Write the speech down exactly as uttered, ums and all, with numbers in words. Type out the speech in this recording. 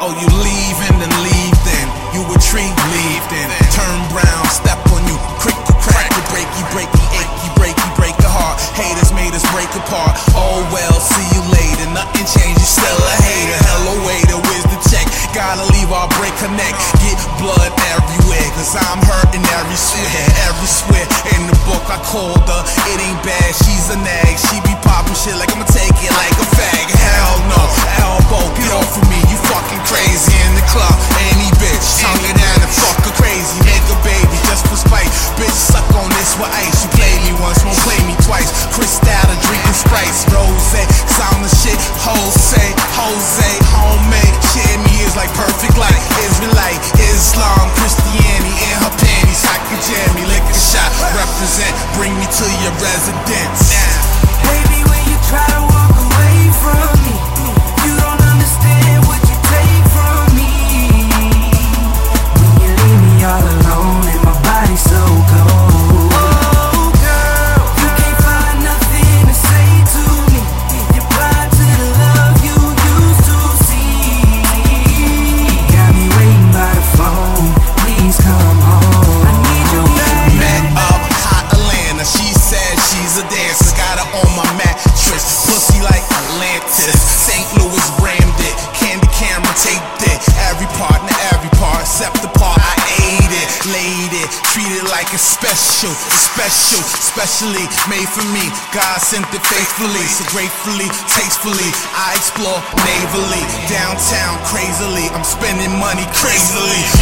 know you leaving and leave then. You retreat, leave then. Turn brown, step on you, crick, crack, breaky, breaky, achy, breaky, break a heart. Haters made us break apart. Oh well, see you later. Nothing changed, you still a hater. Hello waiter, where's the check? Gotta leave our break connect. Get blood everywhere, cause I'm hurting every swear. Every swear in the book I called her. It ain't bad, she's a nag. She be popping shit like I'ma take it like a fag. Hell no, elbow, get off of me. You fucking crazy in the club. Any bitch, tongue it down and fuck her crazy. Make a baby just for spite. Bitch, suck on this with ice. You play me once, won't play me twice. Crystal drinking Sprites, rose, sound the shit. Jose, Jose, homemade. Share me is like perfect light. Israelite, Islam, Christianity in her panties. I can jam me, lick a shot, represent. Bring me to your residence. Baby, when you try to walk away from me, you don't understand what you take from me. When you leave me all alone and my body's so cold. Oh girl, you can't find nothing to say to me. You're blind to the love you used to see. Got me waiting by the phone, please come home. I need you back. Met up, hot Atlanta, she said she's a dancer. Got her on my mattress, pussy like Atlantis. Saint Louis rammed it, candy camera taped it. Every part, now every part, except the part I ate it. Laid it, treated like it's special. It's special, specially made for me. God sent it faithfully, so gratefully, tastefully I explore navally, downtown crazily. I'm spending money crazily.